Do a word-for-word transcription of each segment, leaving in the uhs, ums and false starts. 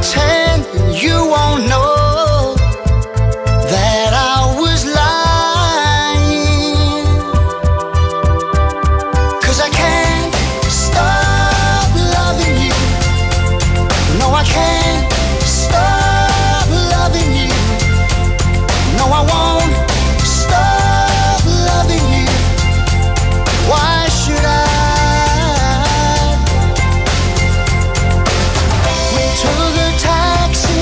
pretend you won't know that I was lying. 'Cause I can't stop loving you. No, I can't stop loving you. No, I won't stop loving you. Why should I? We took a taxi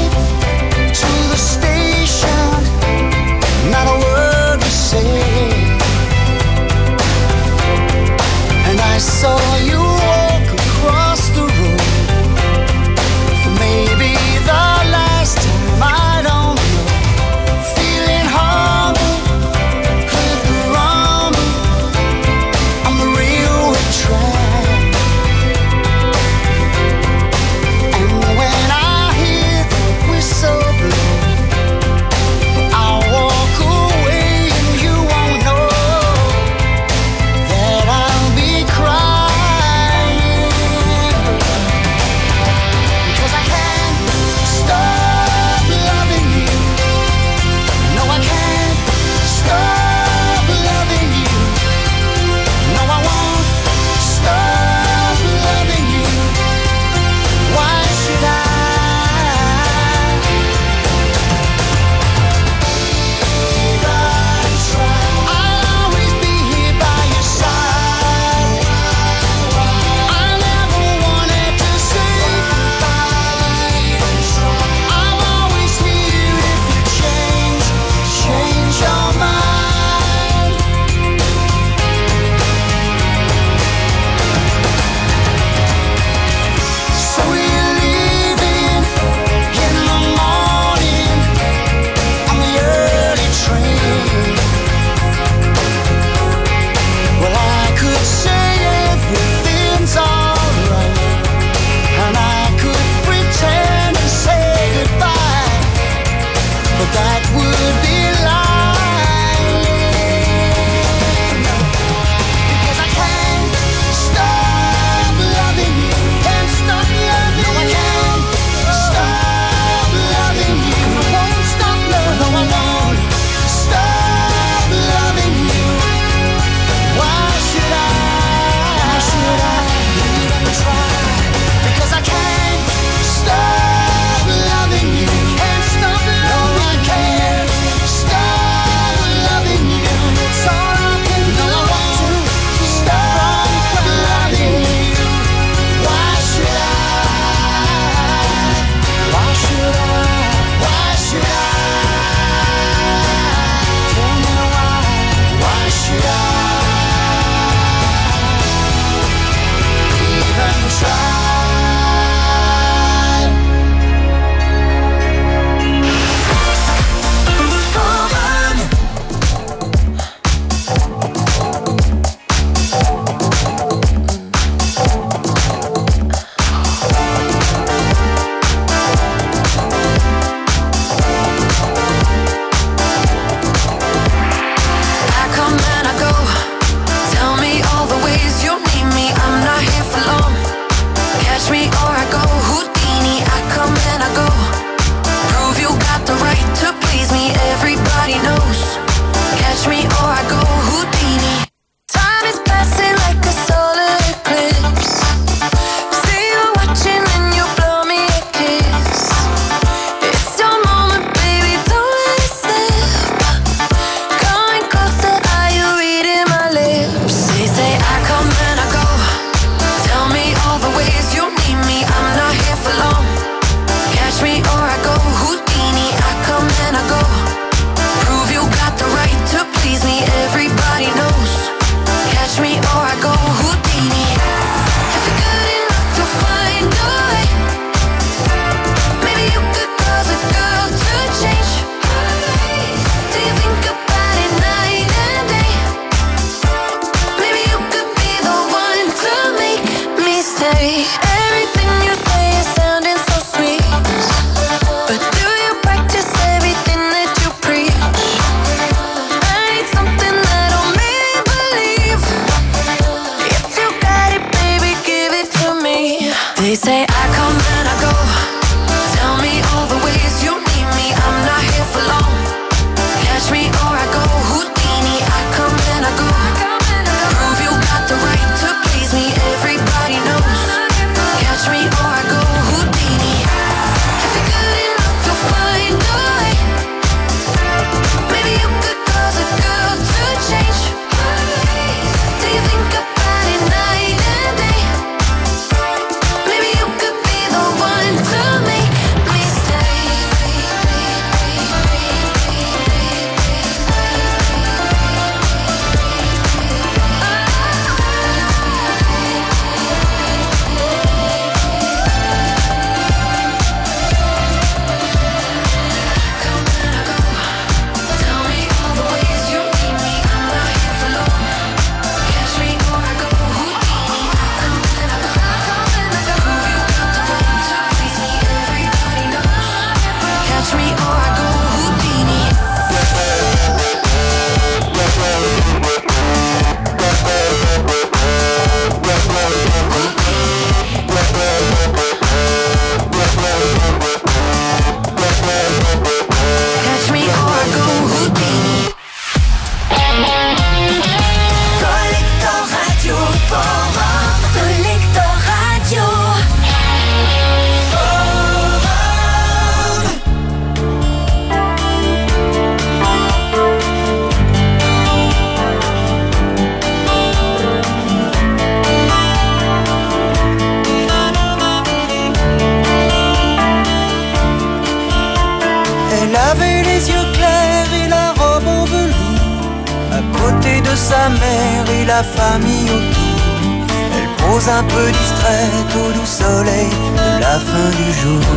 côté de sa mère et la famille autour. Elle pose un peu distraite au doux soleil de la fin du jour.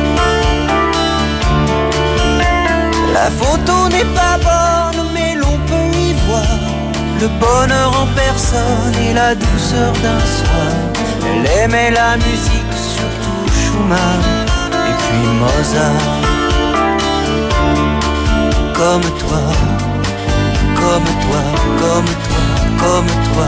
La photo n'est pas bonne, mais l'on peut y voir le bonheur en personne et la douceur d'un soir. Elle aimait la musique, surtout Schumann et puis Mozart. Comme toi, comme toi, comme toi, comme toi.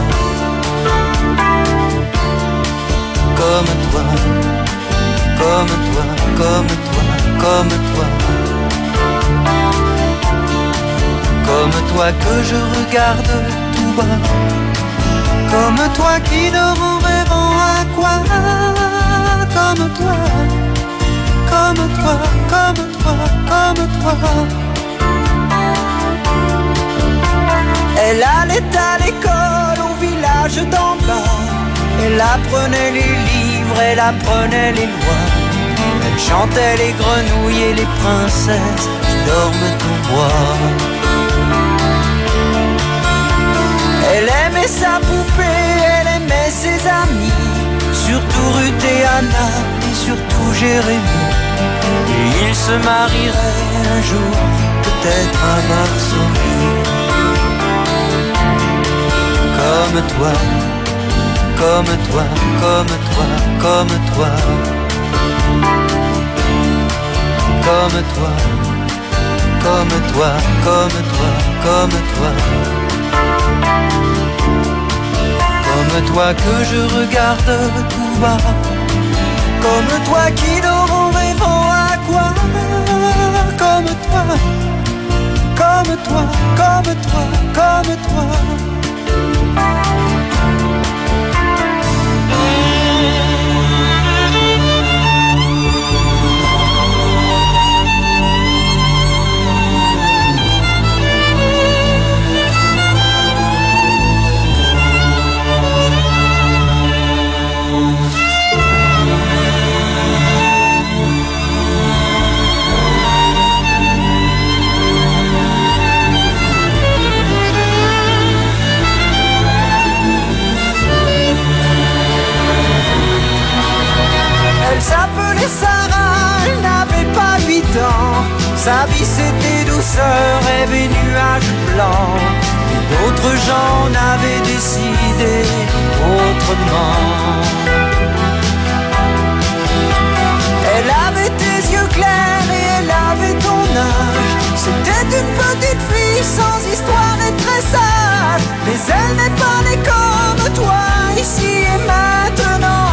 Comme toi, comme toi, comme toi, comme toi. Comme toi que je regarde tout bas. Comme toi qui dort en rêvant à quoi. Comme toi, comme toi, comme toi, comme toi. Elle allait à l'école au village d'en bas. Elle apprenait les livres, elle apprenait les lois. Elle chantait les grenouilles et les princesses qui dorment au bois. Elle aimait sa poupée, elle aimait ses amis, surtout Ruth et Anna et surtout Jérémie. Et ils se marieraient un jour, peut-être à Varsovie. Comme toi, comme toi, comme toi, comme toi. Comme toi, comme toi, comme toi, comme toi. Comme toi que je regarde tout bas. Comme toi qui dort en rêvant à quoi. Comme toi, comme toi, comme toi, comme toi. Sarah, elle n'avait pas huit ans. Sa vie c'était douceur, rêve et nuages blancs. Et d'autres gens n'avaient décidé autrement. Elle avait tes yeux clairs et elle avait ton âge. C'était une petite fille sans histoire et très sage. Mais elle n'est pas née comme toi, ici et maintenant.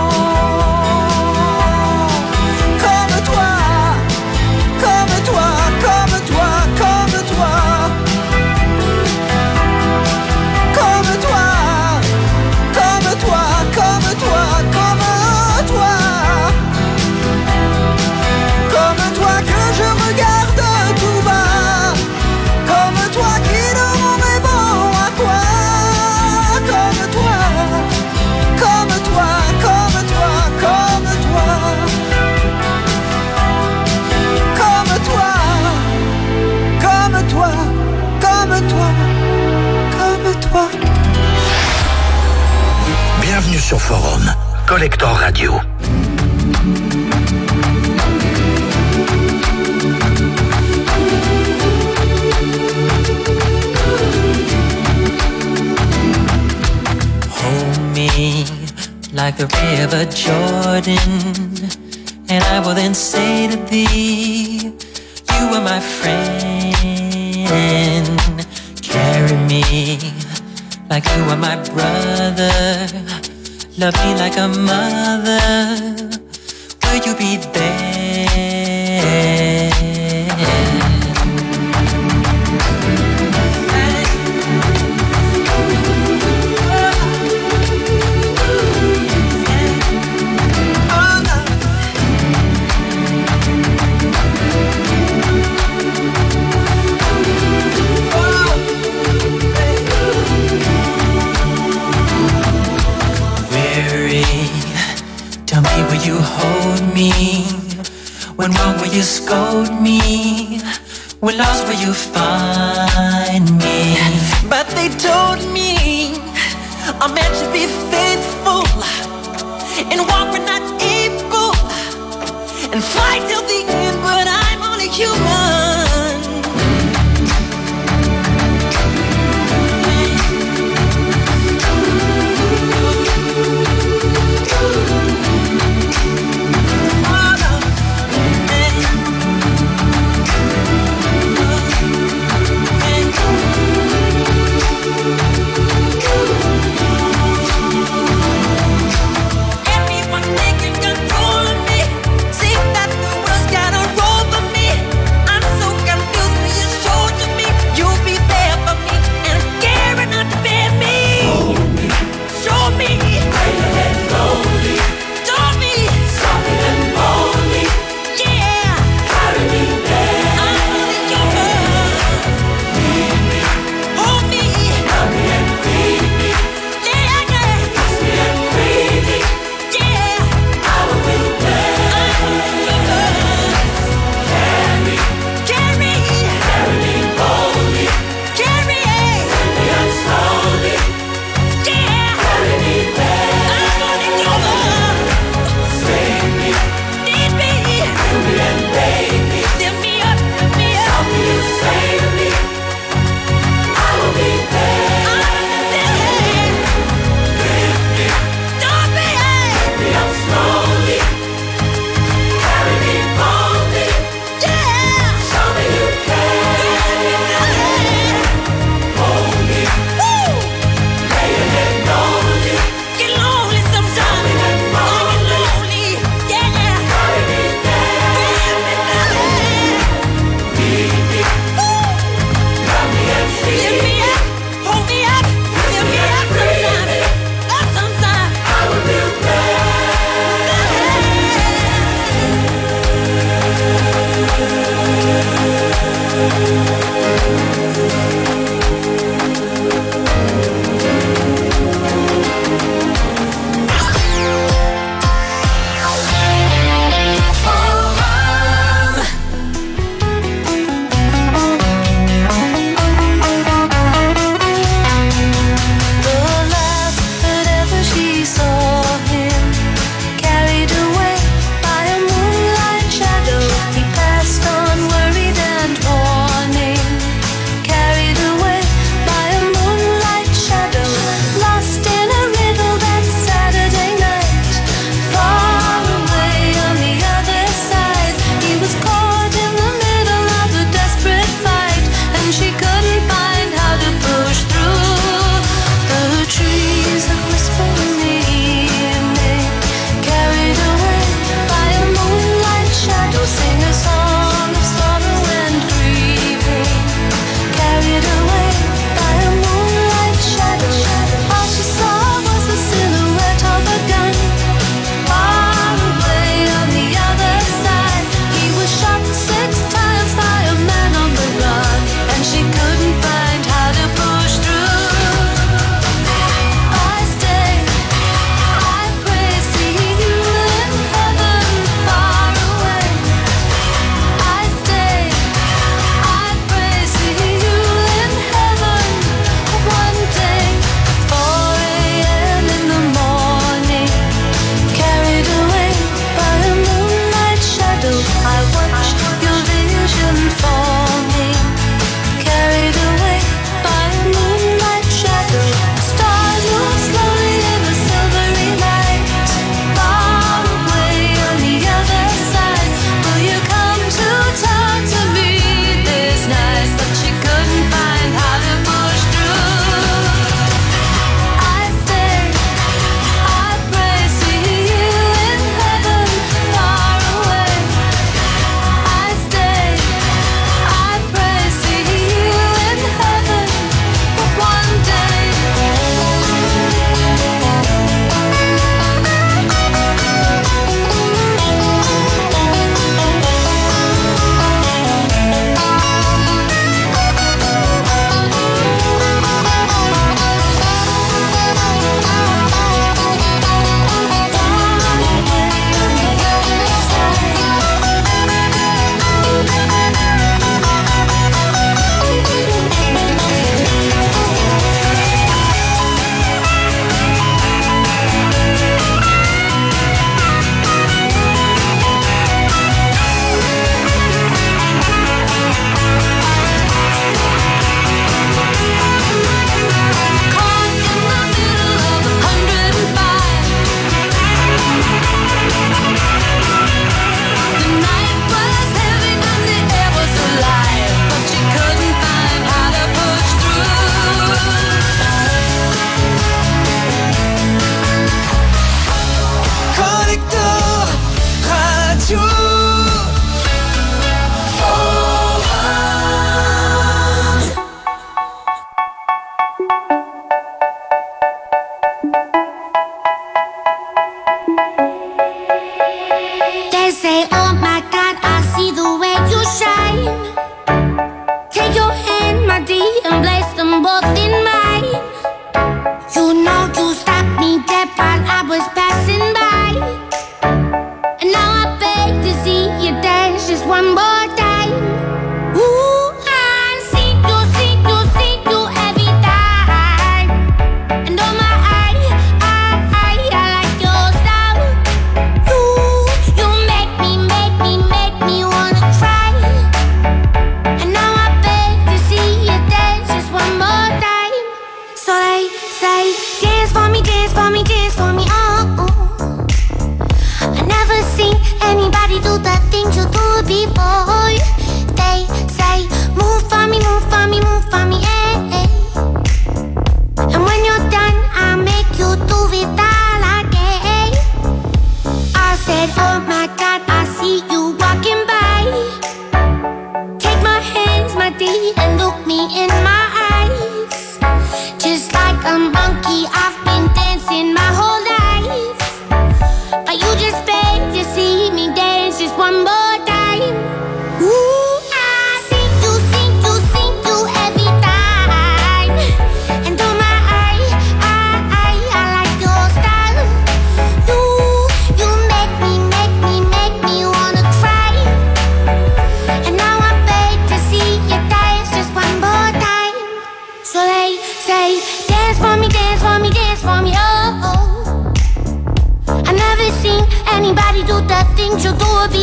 Bienvenue sur Forum, Collector Radio. Hold me like the river Jordan, and I will then say to thee, you are my friend. Carry me like you are my brother. Love me like a mother. Will you be there? Tell me, will you hold me? When wrong, will you scold me? When lost, will you find me? But showed me a man should be faithful and walk when not able and fight till the end, but I'm only human. Control me, see that the world's got a roll for me. I'm so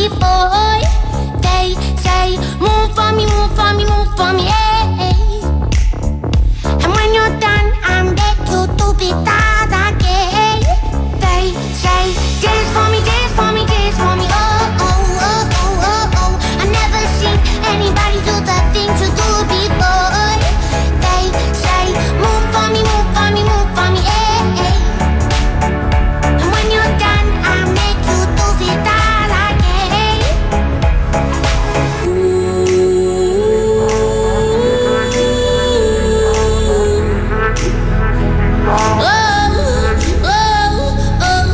before. They say, move for me, move for me, move for me, hey. And when you're done, I'm back to do be that again. They say, dance for me, dance for me, dance for me, oh, oh, oh, oh, oh, oh. I never seen anybody do the things you do before. They say, move for me, move for me, move for me, hey. And when you're done, I'll make you do it all again. Oh, oh, oh.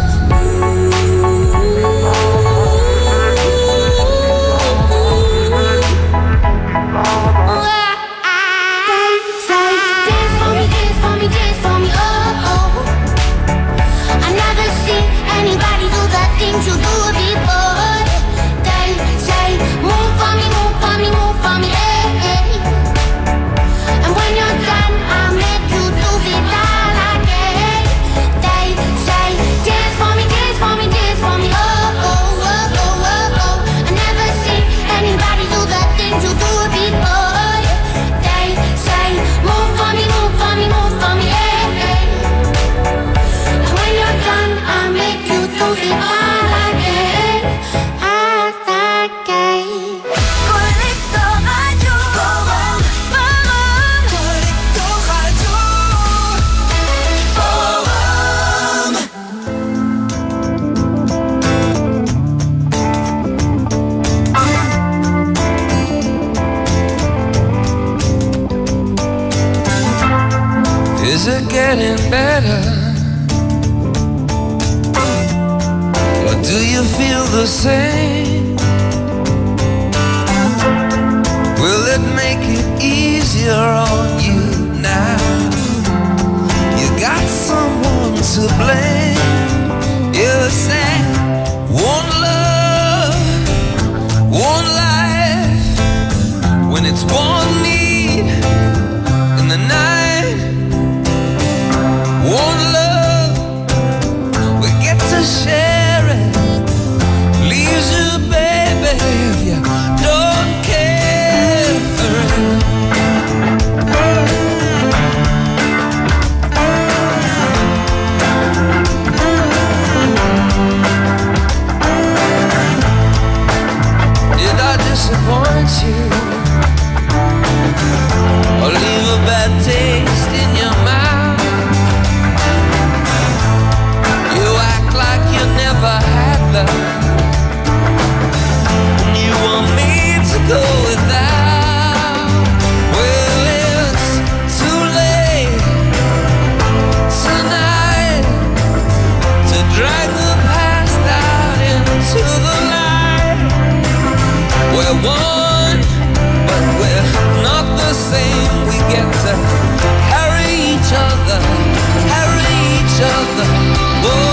Say, dance for me, dance for me, dance for me, oh, oh. I never seen anybody do the things you do before. They say, move for me, move for me, move for me, eh, eh. And when you're done, I'll make you do it all again. They say, dance for me, dance for me, dance for me, oh, oh, oh, oh, oh, oh. I never seen anybody do the things you do before. They say, move for me, move for me, move for me, eh, eh. And when you're done, I'll make you do it all again, all again. Collector Radio, Forum, Forum. Collector Radio, Forum. Is it getting better? Or do you feel the same? Will it make it easier on you now? You got someone to blame. You say, one love, one life. When it's one need in the night, one love, we get to share it. Leaves you, baby, if you don't care for it. Did I disappoint you? Or leave a bad taste in your mouth? You act like you never had love, and you want me to go without. Well, it's too late tonight to drag the past out into the light. We're one, but we're not the same. We get to carry each other, carry each other. Whoa.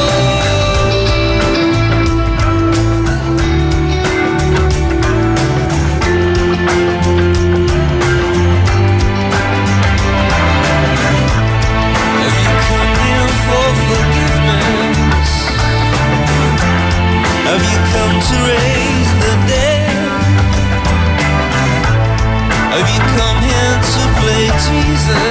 Have you come here for forgiveness? Have you come to raise the dead? Have you come here to play Jesus?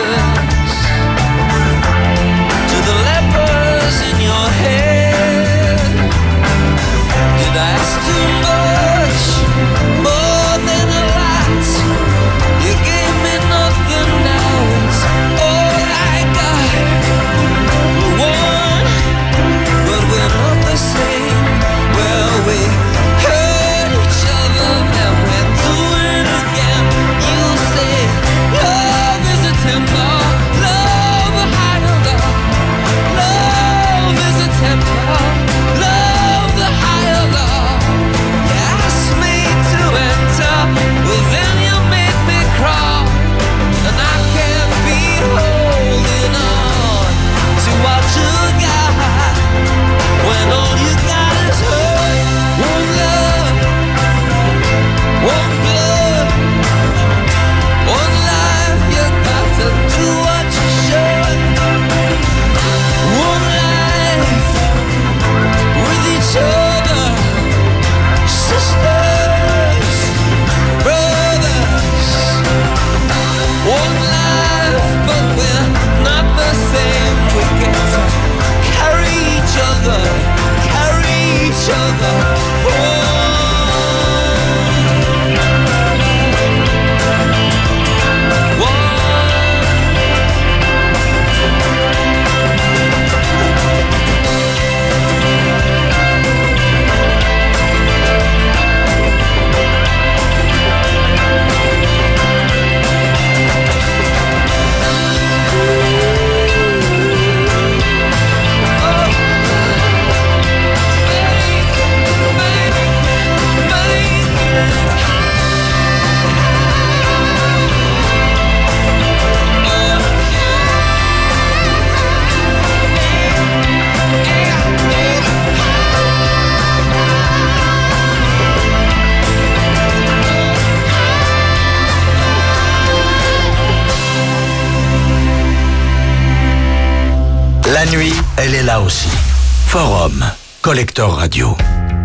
elle est là aussi. Forum, Collector Radio.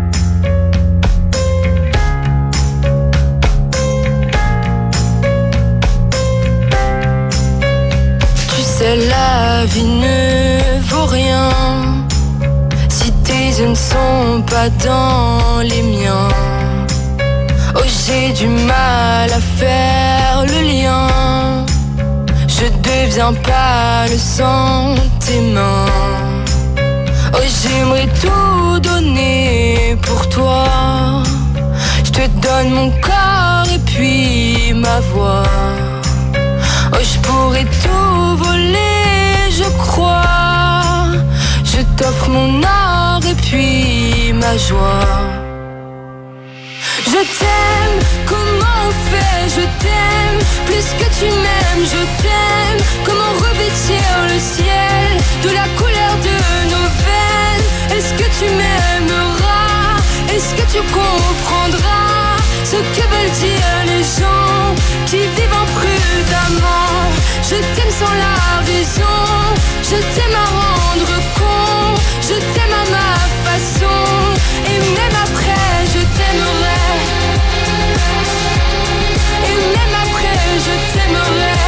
Tu sais, la vie ne vaut rien si tes yeux ne sont pas dans les miens. Oh, j'ai du mal à faire le lien. Je deviens pas le sang tes mains. Oh, j'aimerais tout donner pour toi. Je te donne mon corps et puis ma voix. Oh, je pourrais tout voler, je crois. Je t'offre mon or et puis ma joie. Je t'aime, comment on fait, je t'aime. Plus que tu m'aimes, je t'aime. Comment revêtir le ciel de la couleur de nos veines. Est-ce que tu m'aimeras? Est-ce que tu comprendras ce que veulent dire les gens qui vivent imprudemment? Je t'aime sans la raison, je t'aime à rendre con. Je t'aime à ma façon, et même après je t'aimerai. Et même après je t'aimerai.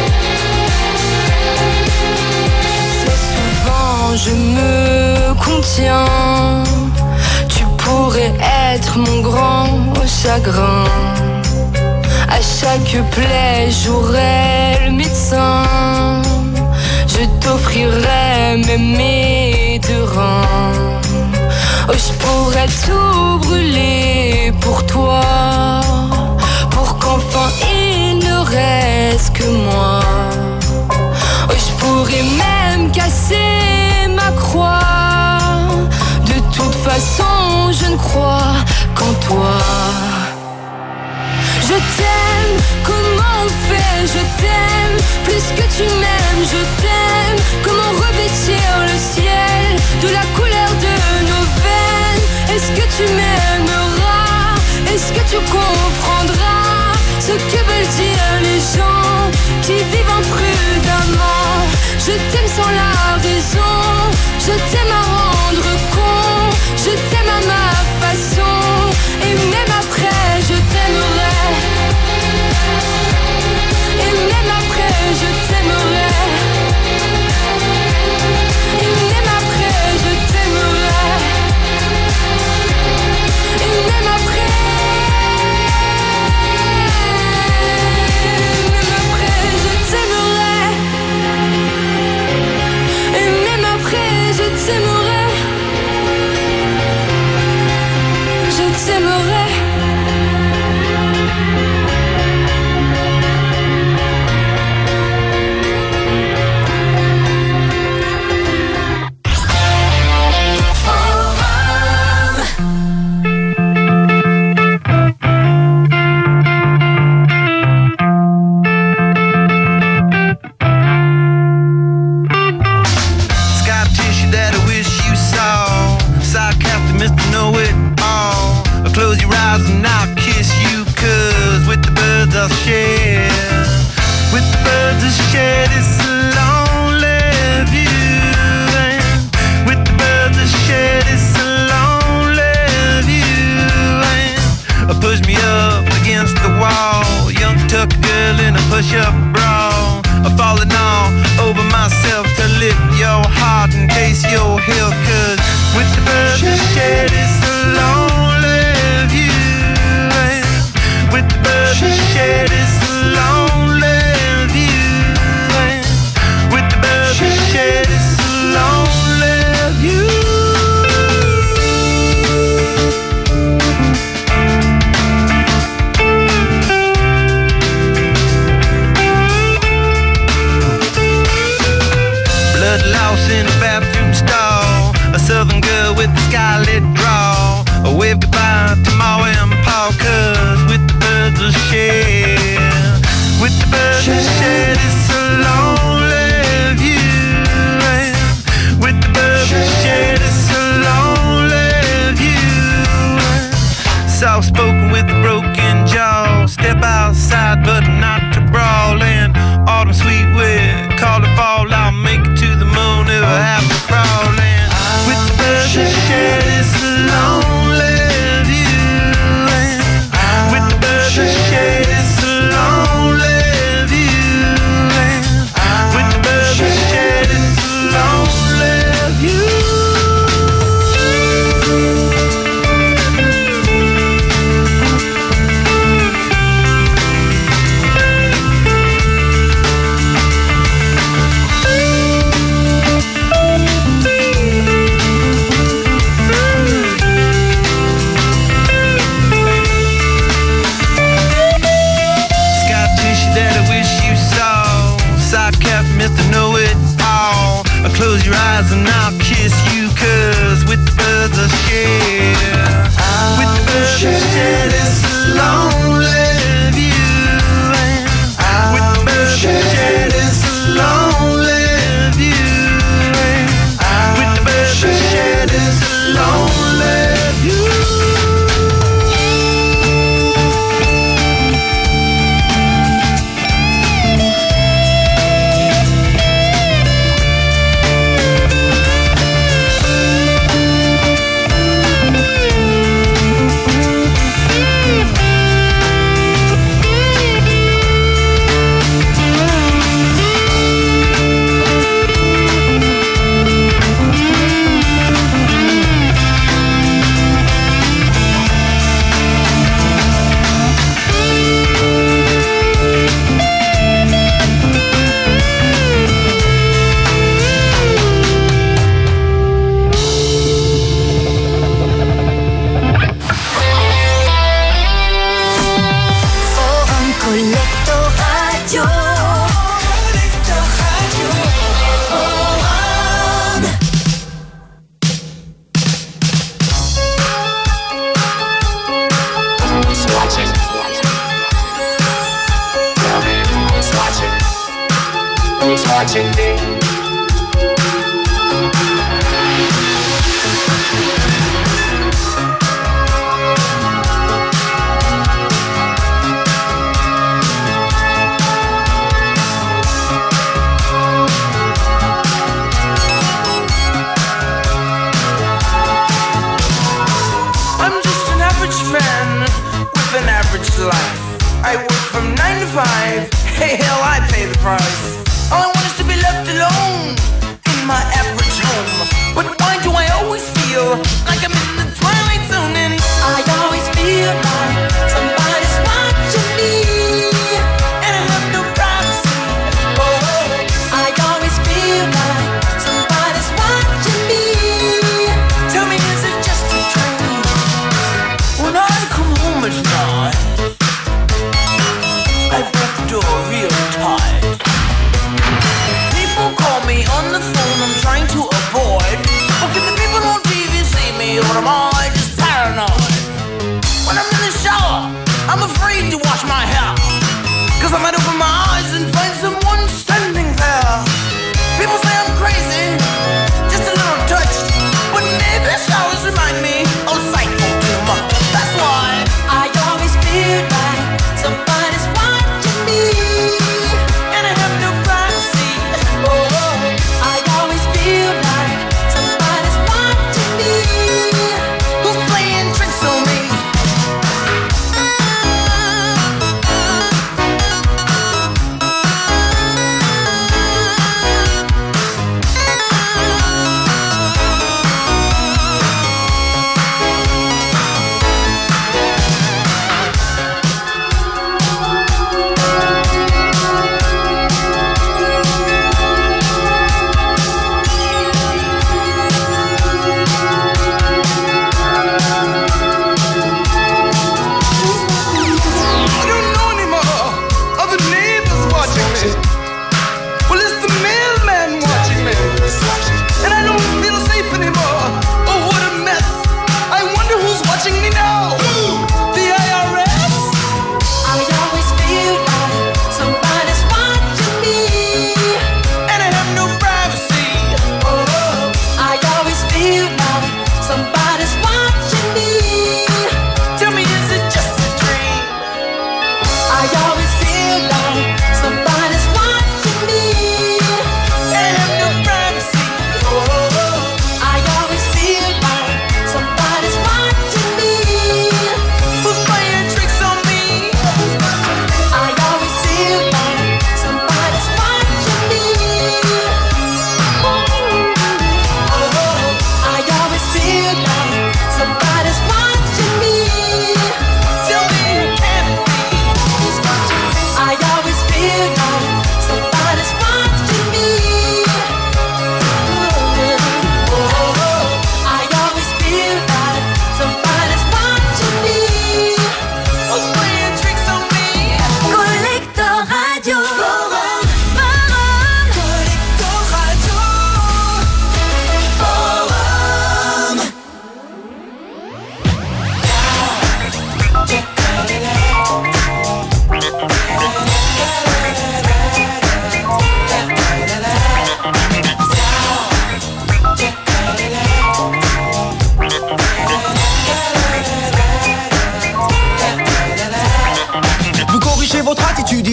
Tu sais, souvent je me contiens. Tu pourrais être mon grand chagrin. À chaque plaie j'aurai le médecin. Je t'offrirai même mes deux reins. Oh, je pourrais tout brûler pour toi, pour qu'enfin il ne reste que moi. Oh, je pourrais même casser ma croix. De toute façon je ne crois qu'en toi. Je t'aime, comment on fait, je t'aime. Plus que tu m'aimes, je t'aime. Comment revêtir le ciel de la couleur de nos veines. Est-ce que tu m'aimeras? Est-ce que tu comprendras ce que veulent dire les gens qui vivent imprudemment? Je t'aime sans la raison, je t'aime à rendre con. Je t'aime à ma façon, et même après je t'aimerai. Et même après je t'aimerai. Et même après je t'aimerai. Et même après. Même après je t'aimerai. Et même après je t'aimerai. Je t'aimerai. Soft-spoken with a broken jaw. Step outside but not to brawl. And autumn sweet wind, call it fall. I'll make it to the moon if river after crawling. With the birds that shed this lonely view. And with the birds that shed this lonely view. And with the birds that shed this lonely view. Mister Know-It-All, close your eyes and I'll kiss you, cause with the birds I share, with the birds I share this lonely view, with the birds I share this lonely view, with the birds I share this lonely view. Watching me. I'm just an average man with an average life. I work from nine to five. Hey, hell, I pay the price. All I want is to be left alone in my average home. But why do I always feel like I'm in the twilight zone? And I always feel like somebody's watching me, and I have no privacy. Oh, I always feel like somebody's watching me. Tell me, is it just a dream? When I come home at night, I break the door real tight. People call me on the phone, I'm trying to avoid. How can the people on T V see me, or am I just paranoid? When I'm in the shower, I'm afraid to wash my hair, cause I might open my eyes and find someone standing there. People say I'm crazy, just a little touched, but maybe showers remind me of psycho too much. That's why I always feel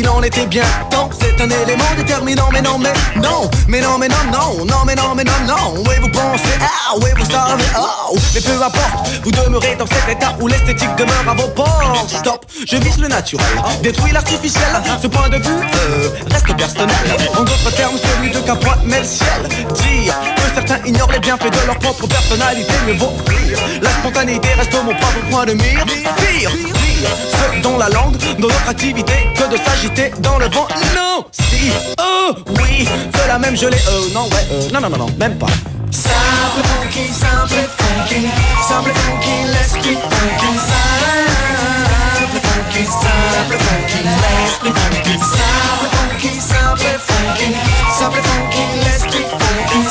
il en était bien temps. C'est un élément déterminant, mais non, mais non, mais non, mais non, non, non, mais non, mais non, non. Oui, vous pensez, ah, oui, vous savez, oh, mais peu importe, vous demeurez dans cet état où l'esthétique demeure à vos portes. Stop, je vise le naturel, détruis l'artificiel. Ce point de vue euh, reste personnel. En d'autres termes, celui de Capra met le ciel. Dire que certains ignorent les bienfaits de leur propre personnalité, mais vaut pire. La spontanéité reste mon propre point de mire. Pire, pire, ce dont la langue, dans notre activité, que de s'agiter dans le vent. Non, si, oh, oui, cela même je l'ai, euh, non, ouais, euh, non, non, non, non, même pas. Simple funky, simple funky, simple funky, l'esprit funky, simple funky, simple funky, l'esprit funky, simple funky, simple funky, simple funky, l'esprit funky,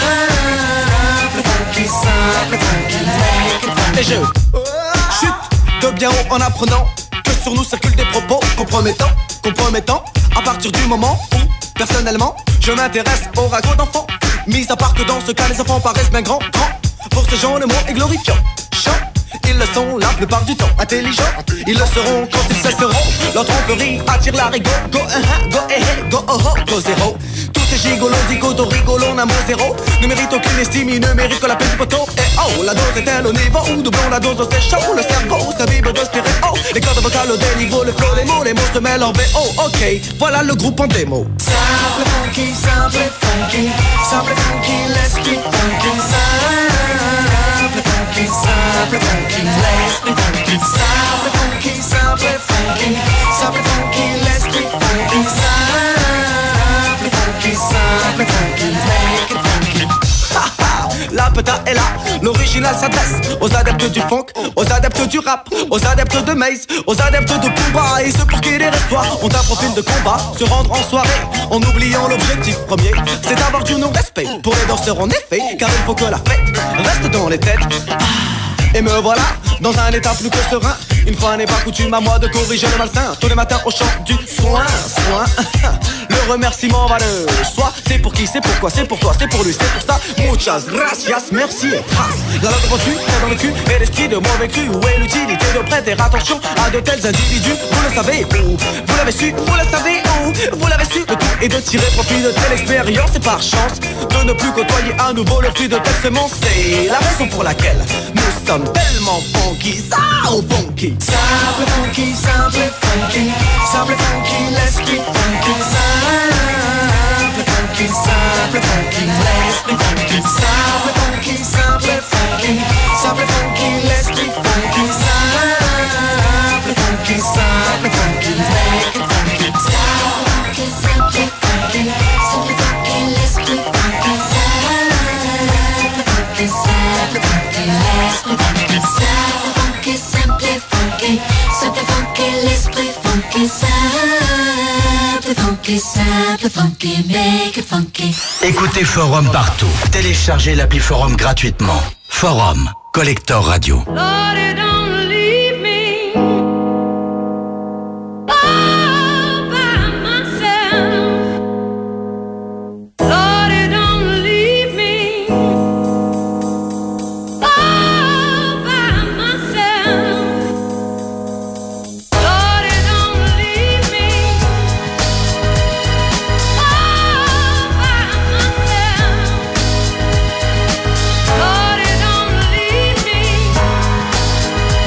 simple funky, simple funky, et je chute de bien haut en apprenant que sur nous circulent des propos compromettants, compromettants, à partir du moment où, personnellement, je m'intéresse au ragot d'enfants. Mis à part que dans ce cas les enfants paraissent bien grands, grands. Pour ces gens le mot est glorifiant. Chant, ils le sont la plupart du temps. Intelligents, ils le seront quand ils cesseront. Leur tromperie attire la rigo. Go un, uh, go eh, eh, go oh oh, go zéro. Tous ces gigolos, zigotos, rigolos, n'un mot zéro. Ne méritent aucune estime, ils ne méritent que la peine du poteau. Et oh, la dose est-elle au niveau où doublons la dose, c'est chaud. Le cerveau, sa vibre de stéréo. Les cordes vocales au déniveau, le flow, les mots, les mots se mêlent en V O. Ok, voilà le groupe en démo. Simple funky, simple funky, simple funky, l'esprit funky, simple funky, simple funky, l'esprit funky, simple funky, simple funky, simple funky, l'esprit funky, simple funky, simple funky, make it funky. La peta est là, l'original s'adresse aux adeptes du funk, aux adeptes du rap, aux adeptes de Maze, aux adeptes de Pumba. Et ceux pour qui les restoirs ont un profil de combat. Se rendre en soirée en oubliant l'objectif premier, c'est d'avoir du non-respect pour les danseurs en effet. Car il faut que la fête reste dans les têtes. Et me voilà dans un état plus que serein. Une fois n'est pas coutume à moi de corriger le malsain. Tous les matins au chant du soin, soin. Le remerciement va de soi. C'est pour qui, c'est pourquoi, c'est pour toi, c'est pour lui, c'est pour ça. Muchas gracias, merci et trace. La langue reçue est dans le cul et l'esprit de mauvais cru. Où est l'utilité de prêter attention à de tels individus? Vous le savez où? Vous l'avez su, vous le savez où? Vous l'avez su, le tout est de tirer profit de telle expérience. Et par chance de ne plus côtoyer à nouveau le fruit de telle semence. C'est la raison pour laquelle nous sommes tellement funky, ça au funky. Simple funky, simple funky, simple funky, l'esprit funky, simple funky, simple funky, l'esprit funky, simple funky, simple funky, simple funky, l'esprit funky, simple funky, simple funky, make it funky. Simple funky, simple funky, l'esprit funky, simple funky, simple funky, l'esprit funky, simple funky, simple funky, simple funky, l'esprit funky, simple funky, simple funky, make it funky. Écoutez Forum partout. Téléchargez l'appli Forum gratuitement. Forum, Collector Radio. Lord, don't leave me all by myself. Lord, don't leave me all by myself. Lord, don't leave me all by myself. Lord, don't leave me.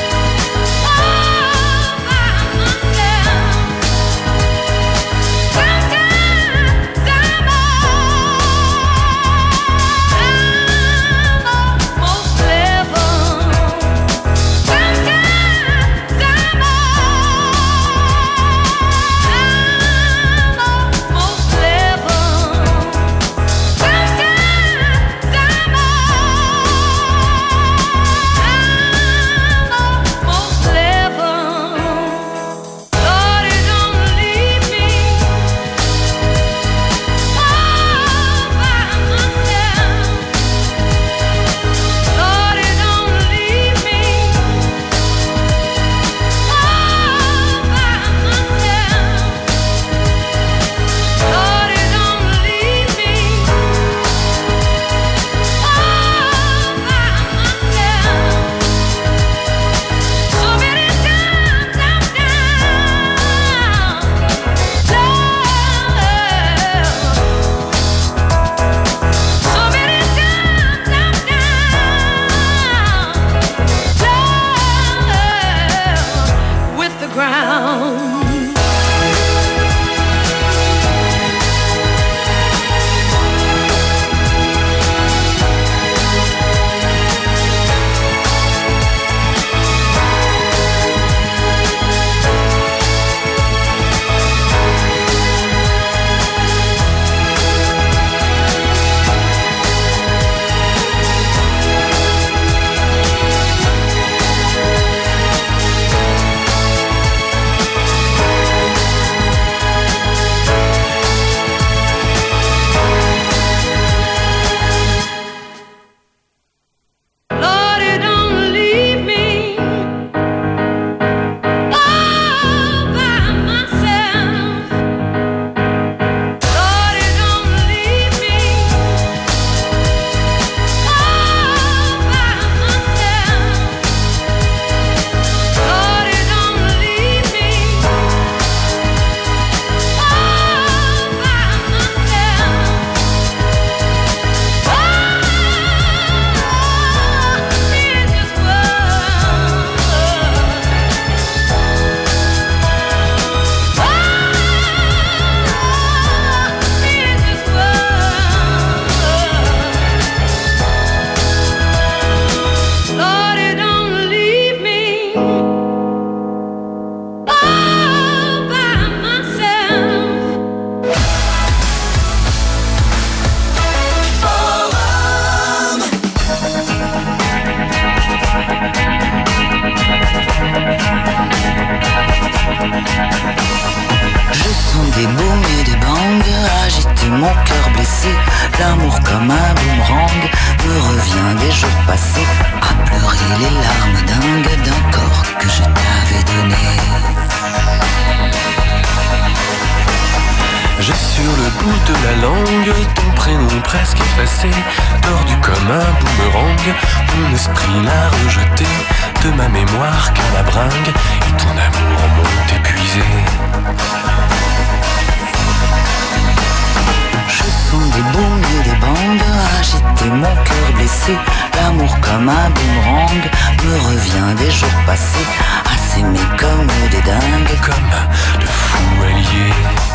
around. L'amour comme un boomerang me revient des jours passés à pleurer les larmes dingues d'un corps que je t'avais donné. J'ai sur le bout de la langue ton prénom presque effacé, tordu comme un boomerang. Mon esprit l'a rejeté de ma mémoire qu'à la bringue, et ton amour m'ont épuisé. Je sens des booms et des bangs agiter mon cœur blessé. L'amour comme un boomerang me revient des jours passés à s'aimer comme des dingues, comme de fous alliés.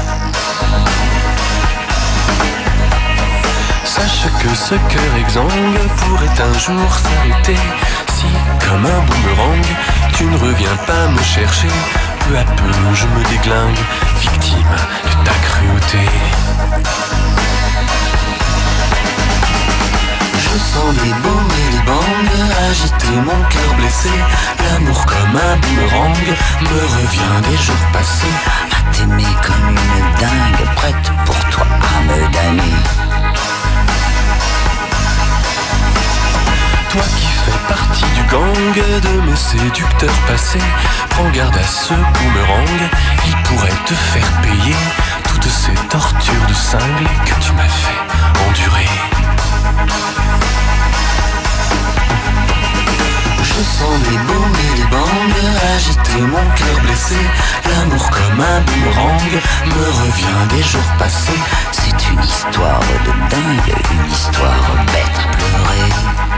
Sache que ce cœur exsangue pourrait un jour s'arrêter si, comme un boomerang, tu ne reviens pas me chercher. Peu à peu je me déglingue, victime de ta cruauté. Je sens des booms et des bangs agiter mon cœur blessé. L'amour comme un boomerang me revient des jours passés à t'aimer comme une dingue, prête pour toi à me damner. Toi qui fais partie du gang de mes séducteurs passés, prends garde à ce boomerang, il pourrait te faire payer toutes ces tortures de cinglé que tu m'as fait endurer. Je sens des booms et des bangs agiter mon cœur blessé. L'amour comme un boomerang me revient des jours passés. C'est une histoire de dingue, une histoire bête à pleurer.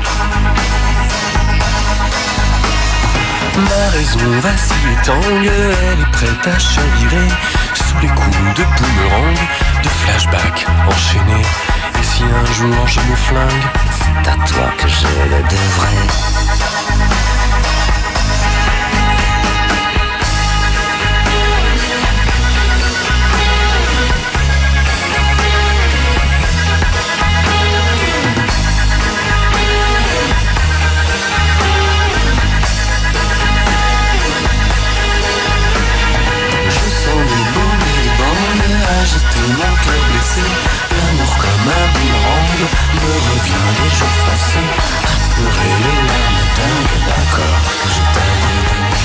Ma raison vacille et tangue, elle est prête à chavirer sous les coups de boomerang, de flashback enchaînés. Et si un jour je me flingue, c'est à toi que je le devrais. Mon cœur blessé, l'amour comme un boomerang me revient des jours passés à pleurer les larmes dingues d'un corps que je t'avais donné.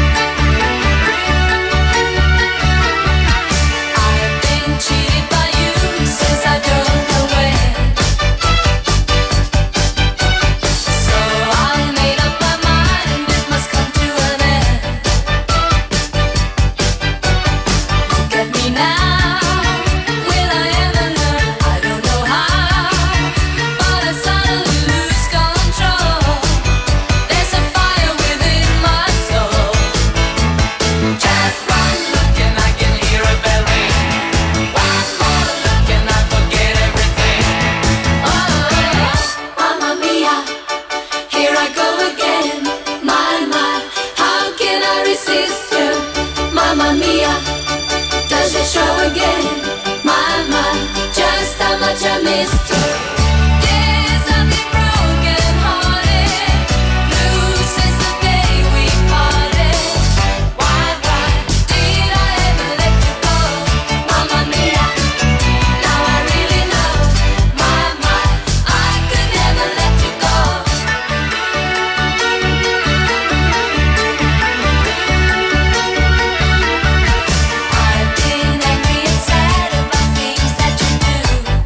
Cheated by you. resist you? Mamma mia, does it show again? My, my, just how much I missed you. Yes, I've been broken hearted, blue since the day we parted. Why, why did I ever let you go? Mamma mia, now I really know. My, my, I could never let you go. I've been angry and sad about things that you do.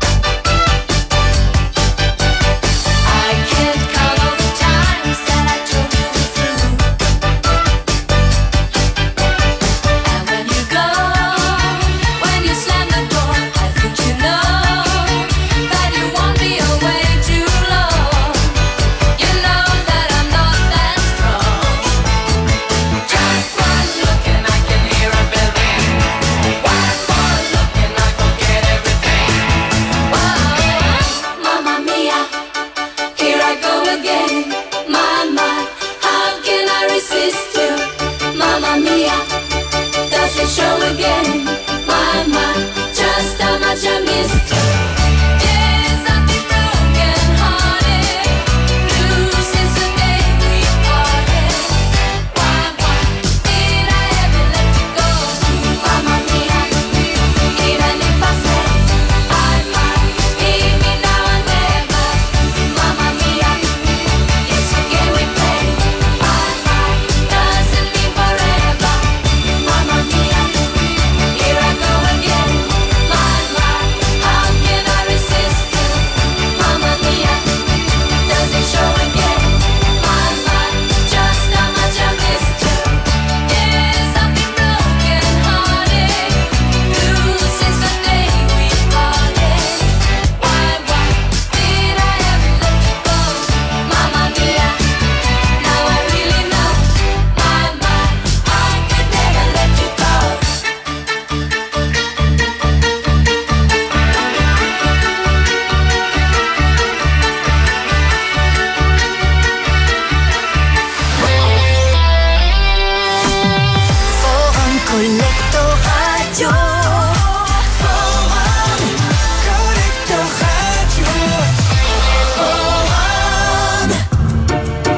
I can't count all the times that I told you the truth. And when you go, when you slam the door, I think you know that you won't be away too long. You know that I'm not that strong. Just one look and I can hear a bell ring. One more look and I forget everything. Whoa, Mamma mia, here I go again. Mama, how can I resist you? Mamma mia, does it show again? Mama, just how much I missed you. Yes, I've been broken hearted, blue since the day we parted. Why, why did I ever let you go? Mamma mia, even if I say I might, leave me now and never. Mamma mia, it's a game we play. I might, doesn't mean forever. Mamma mia, here I go again. My, my, how can I resist you? Mamma mia, does it show again? My, my, just how much I missed you. Yes, I've been broken hearted, blue since the day we parted. Why, why did I ever let you go? Mamma mia, now I really know. My, my, I could never let you go. Forum Collector Radio. Forum Collector Radio. Forum.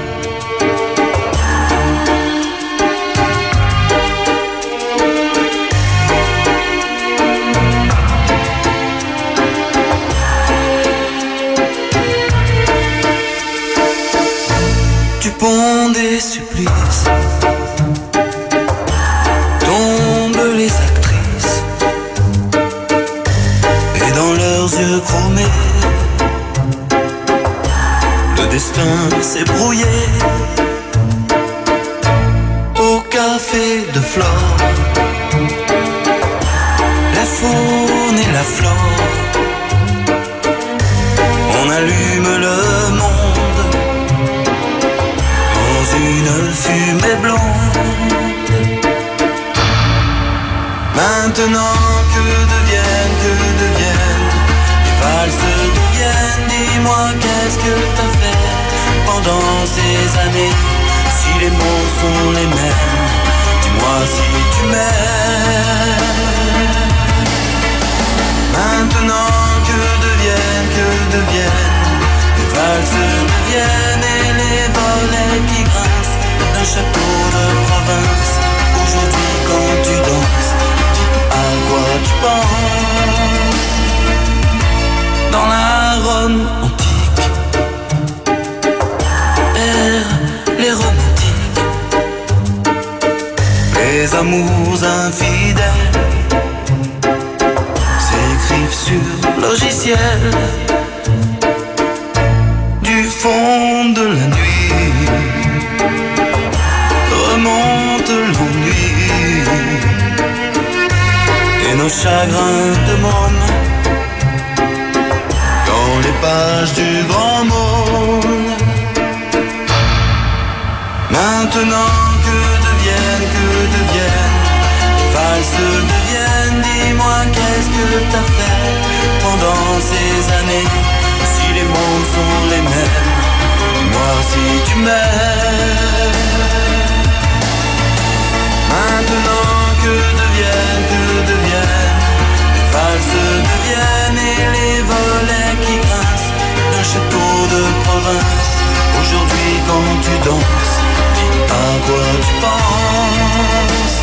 Du pont des supplices tombent les actrices, et dans leurs yeux chromés, le destin s'est brouillé. Au café de Flore, la faune et la flore, on allume le monde dans une fumée blonde. Maintenant que deviennent, que deviennent les valses deviennent. Dis-moi qu'est-ce que t'as fait pendant ces années? Si les mots sont les mêmes, dis-moi si tu m'aimes. Maintenant que deviennent, que deviennent les valses deviennent et les volets qui grincent d'un château de province. Aujourd'hui quand tu danses, à quoi tu penses? Dans la Rome antique errent les romantiques, les amours infidèles s'écrivent sur logiciel. Du fond de la nuit remonte l'ennui et nos chagrins de môme dans les pages du grand monde. Maintenant que deviennent, que deviennent les valses deviennent. Dis-moi qu'est-ce que t'as fait pendant ces années? Si les mots sont les mêmes, dis-moi si tu m'aimes. quand tu danses, dis à quoi tu penses.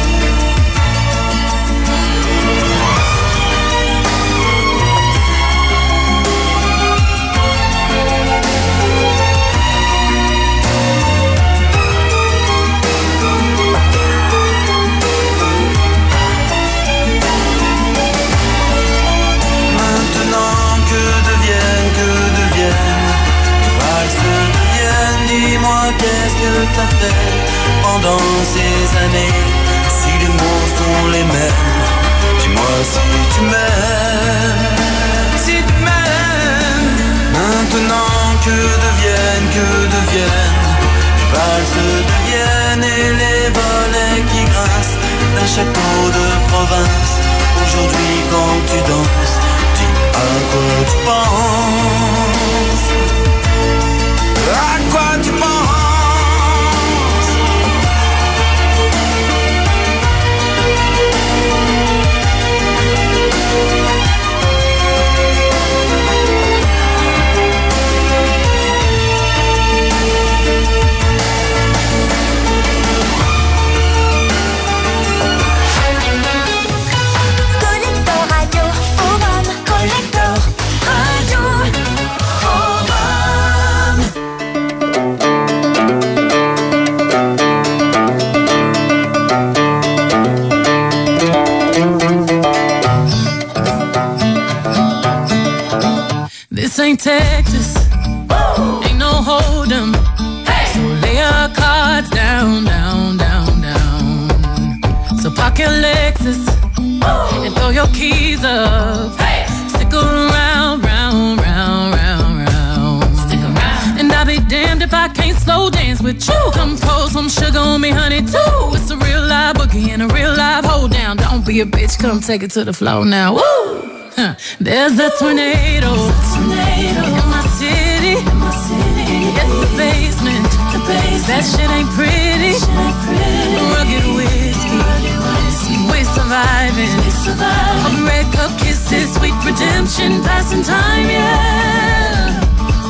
Qu'est-ce que t'as fait pendant ces années? Si les mots sont les mêmes, dis-moi si tu m'aimes. Si tu m'aimes. Maintenant que deviennent, que deviennent les valses deviennent et les volets qui grincent d'un château de province. Aujourd'hui quand tu danses, dis à quoi tu penses. À quoi tu penses? Collector Radio Forum, Collector Radio Forum. This ain't Texas, ain't no hold'em. So lay your cards down, down, down, down. So park your Lexus and throw your keys up. Stick around, round, round, round, round. Stick around. And I'll be damned if I can't slow dance with you. Come pour some sugar on me, honey, too. It's a real live boogie and a real live hold down. Don't be a bitch, come take it to the floor now. Woo! Huh. There's a tornado, tornado in my city, in my city. It's the basement, the basement. That shit ain't pretty, shit ain't pretty. Rugged whiskey, rugged whiskey. We're surviving, we're surviving. Of red cup kisses, sweet redemption, passing time, yeah.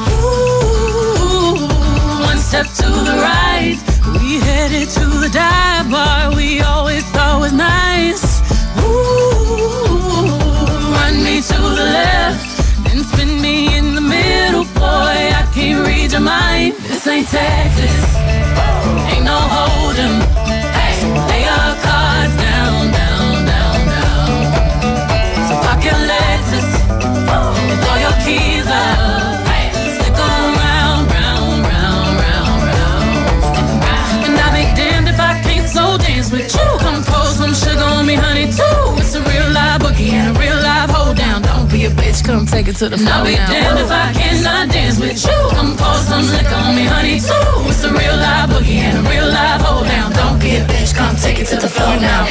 Ooh, one step to the right, we headed to the dive bar we always thought was nice. Ooh, run me to the left, then spin me in the middle, boy, I can't read your mind. This ain't Texas, ain't no hold'em. So lay your cards down, down, down, down. So park your Lexus and throw your keys up. Stick around, round, round, round, round. And I'll be damned if I can't slow dance with you. Come pour some sugar on me, honey, too. It's a real live boogie and a real live hold down. Don't be a bitch, come take it to the floor. I'll be damned if I cannot dance with you. Come pour some liquor on me, honey, too. It's a real live boogie and a real live hold down. Don't be a bitch, come take it to the floor now.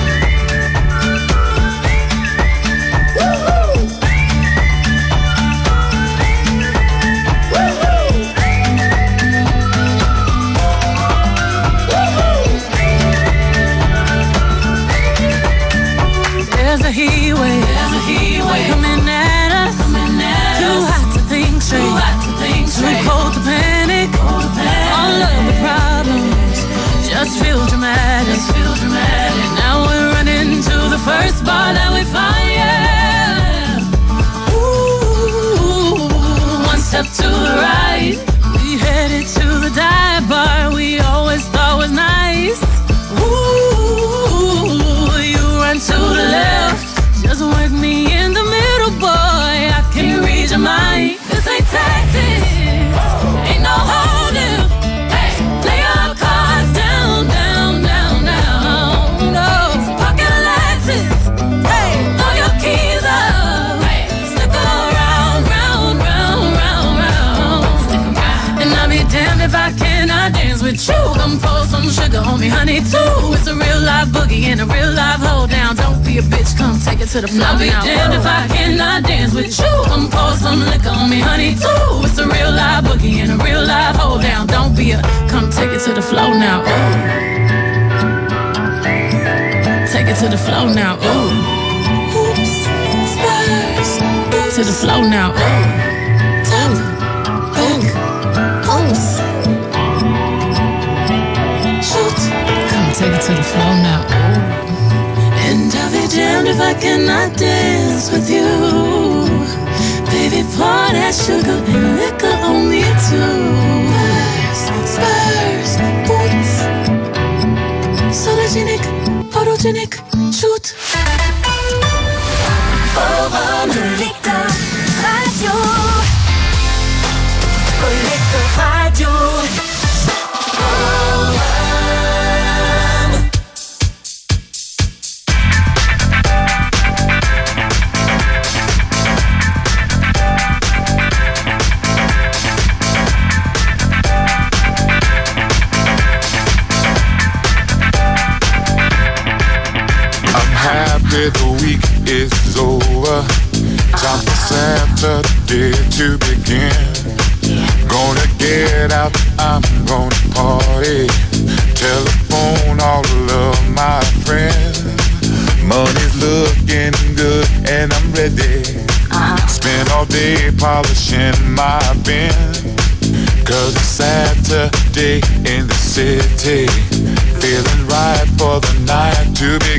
There's a heat wave, there's a heat wave coming at us, coming at too us. Hot to think straight, too hot to think straight, too cold to panic, cold to panic. All of the problems just feel dramatic, just feel dramatic. Now we're running to the first bar that we find, yeah. Ooh, one step to the right, we headed to the dive bar we always thought was nice. Ooh, you run to the left, just work me in the middle, boy, I can't read your mind. This ain't Texas, ain't no hold'em. Lay your cards down, down, down, down. No, park your Lexus, hey, throw your keys up. Stick around, round, round, round, round. Stick around. And I'll be damned if I cannot dance with you. Come pour some sugar on me, honey, too. It's a real live boogie and a real live hold down. Don't be a bitch, come take it to the floor. I'll be damned if I cannot dance with you. Come pour some liquor on me, honey, too. It's a real live boogie and a real live hold down. Don't be a, come take it to the floor now. Ooh. Take it to the floor now. Ooh. Oops, Spurs. To the floor now. Ooh. Top, back, pulse. take it to the floor now. Ooh. And I'll be damned if I cannot dance with you. Baby, pour that sugar and liquor on me too. Spurs, spurs, boots. Sologenic, photogenic, shoot. Forum Collector Radio. Collector Radio. Forum. Happy the week is over. Time for Saturday to begin. Gonna get out, I'm gonna party. Telephone all of my friends. Money's looking good and I'm ready. Spend all day polishing my Benz. Cause it's Saturday in the city. Feeling right for the night to begin.